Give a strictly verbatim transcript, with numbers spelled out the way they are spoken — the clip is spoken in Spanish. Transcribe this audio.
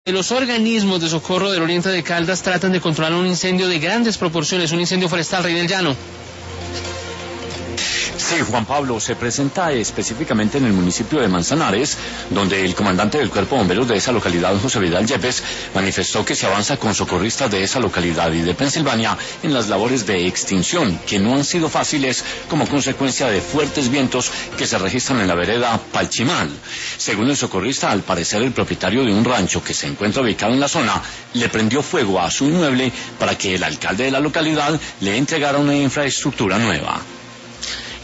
Los organismos de socorro del oriente de Caldas tratan de controlar un incendio de grandes proporciones, un incendio forestal, Rey del Llano. Sí, Juan Pablo, se presenta específicamente en el municipio de Manzanares, donde el comandante del Cuerpo de Bomberos de esa localidad, José Vidal Yepes, manifestó que se avanza con socorristas de esa localidad y de Pensilvania en las labores de extinción, que no han sido fáciles como consecuencia de fuertes vientos que se registran en la vereda Palchimal. Según el socorrista, al parecer el propietario de un rancho que se encuentra ubicado en la zona le prendió fuego a su inmueble para que el alcalde de la localidad le entregara una infraestructura nueva.